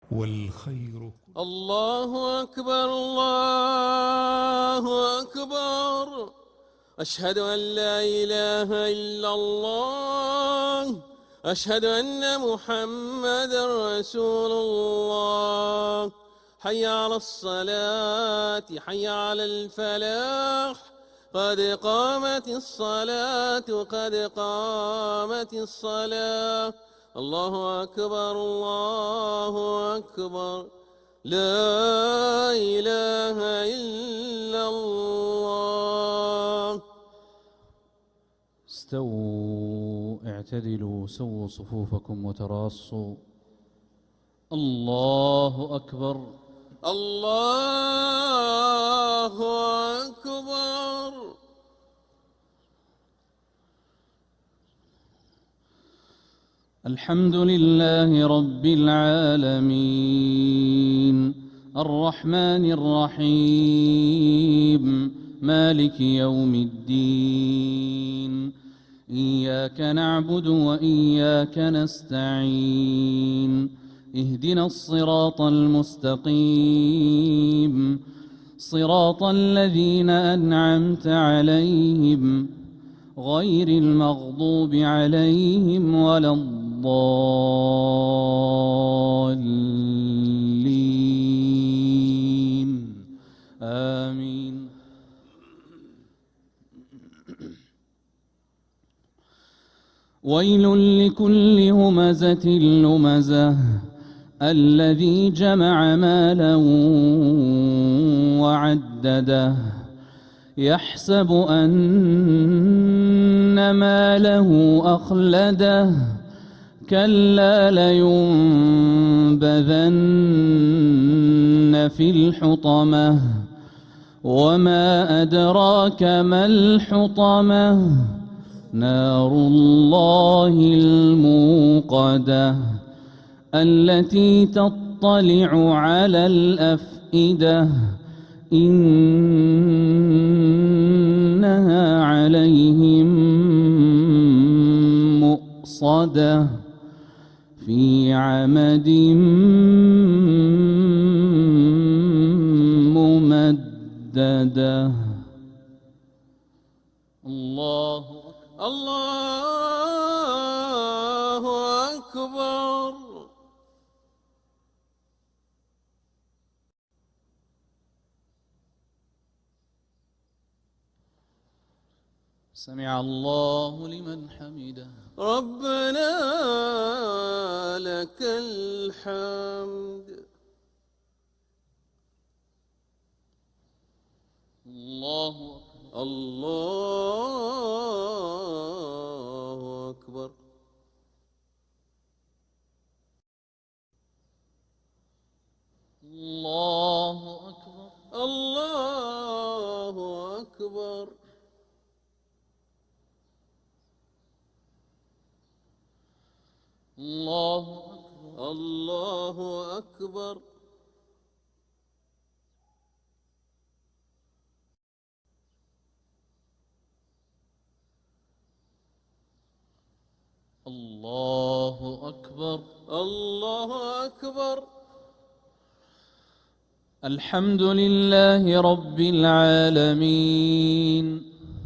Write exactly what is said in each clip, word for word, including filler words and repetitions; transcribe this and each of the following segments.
والخير. الله أكبر الله أكبر. أشهد أن لا إله إلا الله. أشهد أن محمدا رسول الله. حي على الصلاة حي على الفلاح. قد قامت الصلاة قد قامت الصلاة. الله أكبر الله أكبر. لا إله إلا الله. استووا اعتدلوا سووا صفوفكم وتراصوا. الله أكبر الله أكبر. الحمد لله رب العالمين الرحمن الرحيم مالك يوم الدين. إياك نعبد وإياك نستعين. اهدنا الصراط المستقيم صراط الذين أنعمت عليهم غير المغضوب عليهم ولا الضالين آمين. ويل لكل همزة لمزة الذي جمع مالا وعدده يحسب أن ماله أخلده كلا لينبذن في الحطمة وما أدراك ما الحطمة نار الله الموقدة التي تطلع على الأفئدة إنها عليهم مؤصدة في عمد ممددة. الله الله أكبر. سمع الله لمن حمده. ربنا لك الحمد. الله الله أكبر. الله أكبر. الله أكبر. الله أكبر. الله أكبر. الله أكبر. الله أكبر. الحمد لله رب العالمين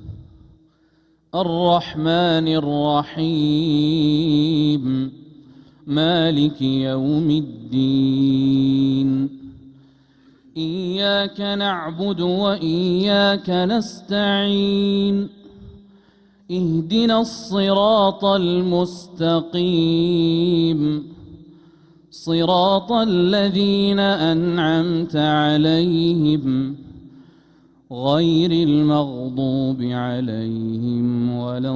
الرحمن الرحيم مالك يوم الدين. إياك نعبد وإياك نستعين. اهدنا الصراط المستقيم صراط الذين أنعمت عليهم غير المغضوب عليهم ولا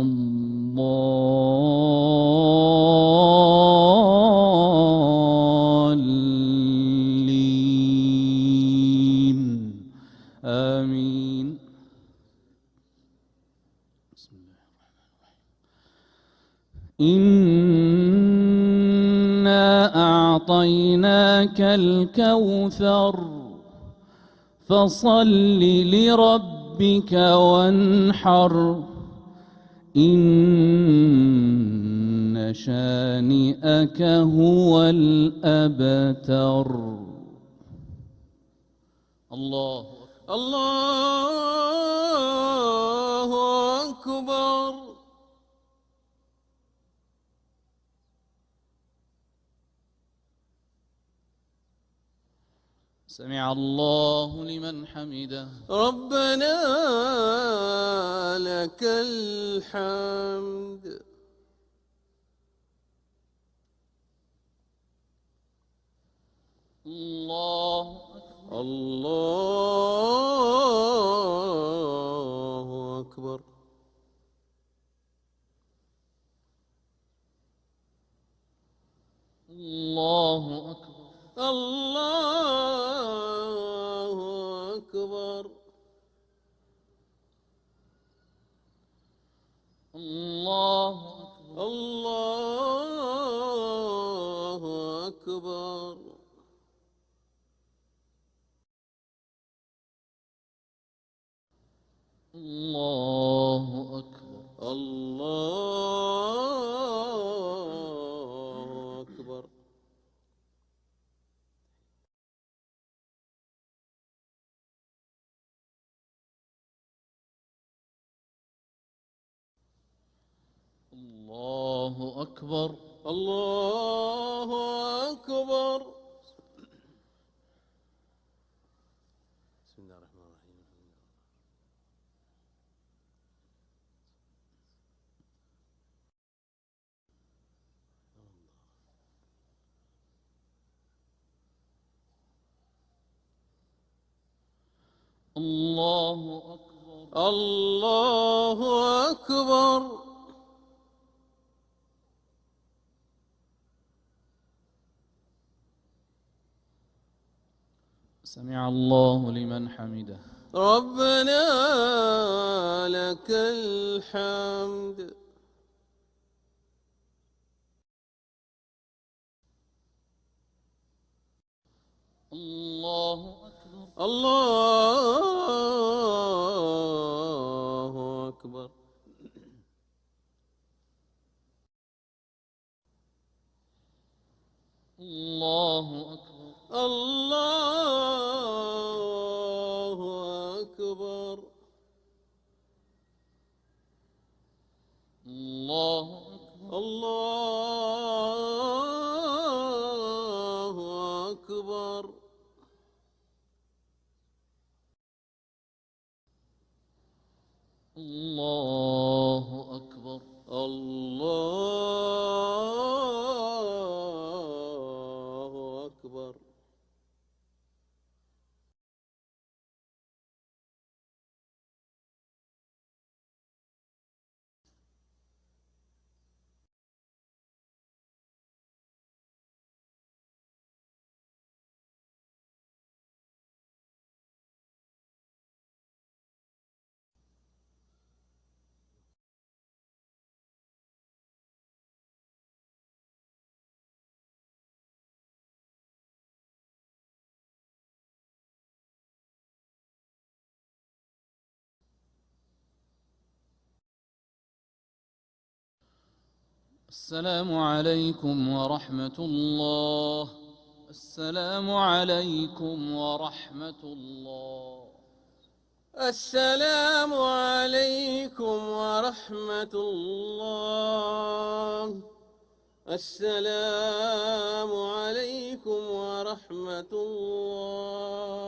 الضالين آمين. بسم الله الرحمن الرحيم. إنا أعطيناك الكوثر فصل لربك وانحر إن إن شانئك هو الأبتر. الله أكبر. الله أكبر. سمع الله لمن حمده. ربنا لك الحمد. الله أكبر. الله أكبر. الله أكبر. الله أكبر. الله أكبر. الله أكبر. الله أكبر. الله أكبر. الله أكبر. الله أكبر. بسم الله الرحمن الرحيم. الله أكبر. الله أكبر. سمع الله لمن حمده. ربنا لك الحمد. الله أكبر. الله أكبر. الله أكبر. الله أكبر. الله أكبر. الله أكبر. الله أكبر. الله أكبر. السلام عليكم ورحمة الله. السلام عليكم ورحمة الله. السلام عليكم ورحمة الله. السلام عليكم ورحمة الله.